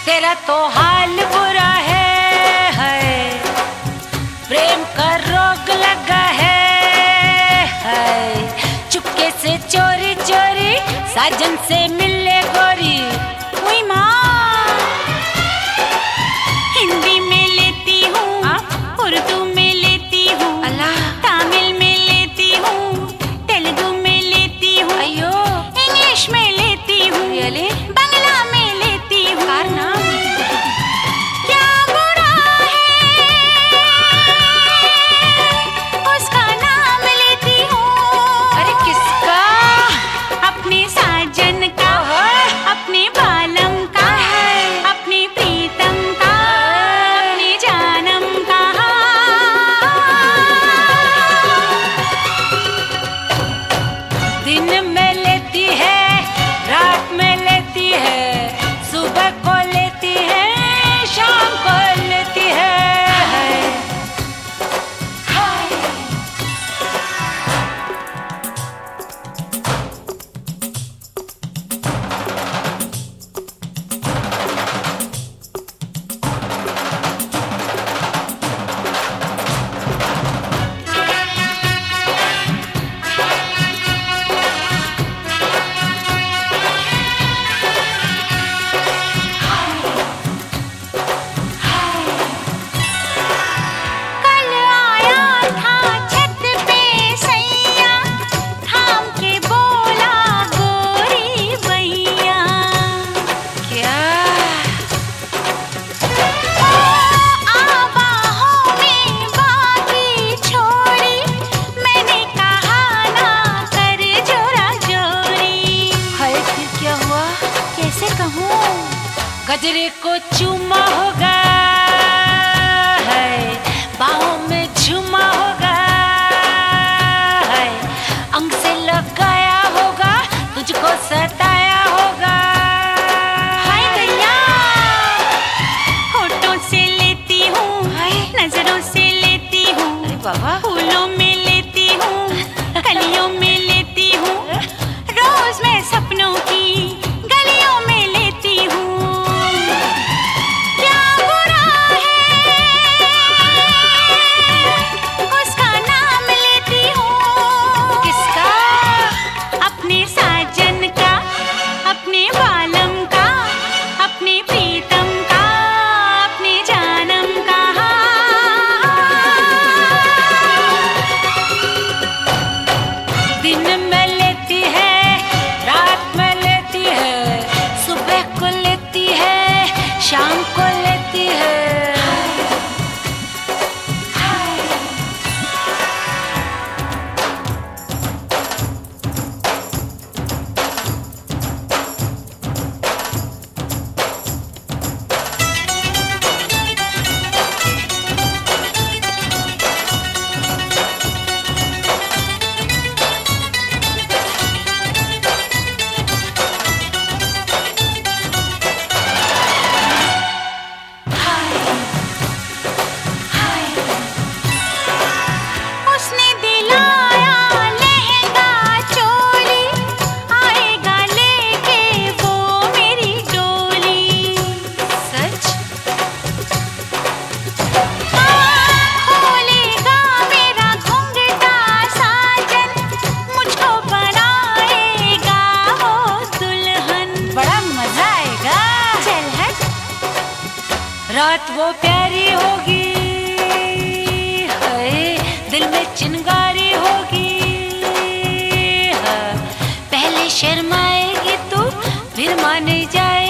तेरा तो हाल बुरा है, प्रेम का रोग लगा है, चुपके से चोरी चोरी साजन से मिले गोरी। हुई माँ, हिंदी में लेती हूँ, उर्दू में लेती हूँ, तमिल में लेती हूँ, तेलुगु में लेती हूँ, अयो इंग्लिश में लेती हूँ, रियली बंगला में लेती हूँ। कारना क्या बुरा है उसका नाम लेती हूँ। अरे किसका? अपने साजन का, अपने बालम का, अपने प्रीतम का, अपने जानम का। दिन में लेती है, रात में लेती है, सुबह को लेती है, शाम को लेती है। कल आया था छत पे सैया, थाम के बोला गोरी भैया। क्या? बाहों में बाकी छोड़ी, मैंने कहा ना कर जोरा जोरी। हाय, फिर क्या हुआ? कैसे कहूँ? गजरे को चूमा होगा, बाहों में झूमा होगा, अंग से लगाया होगा, तुझको सताया होगा। हाय दैया, होठों से लेती हूँ, नजरों से लेती हूँ, अरे बाबा, फूलों में लेती हूँ, कलियों में लेती हूँ, रोज मैं सपनों की गलियों में लेती हूँ। क्या बुरा है उसका नाम लेती हूँ। किसका? अपने साजन का, अपने बालम का, अपने प्रीतम का, अपने जानम का। दिन में लेती है, रात में लेती है, सुबह को लेती है, शाम को लेती है। उसने दिलाया लहंगा चोली, आएगा लेके वो मेरी डोली। सच? खोलेगा मेरा घूंघटा साजन, मुझको बनाएगा वो दुल्हन। बड़ा मजा आएगा। चल हट। रात वो प्यारी होगी, दिल में चिंगारी होगी, पहले शर्माएगी तू, फिर मान जाए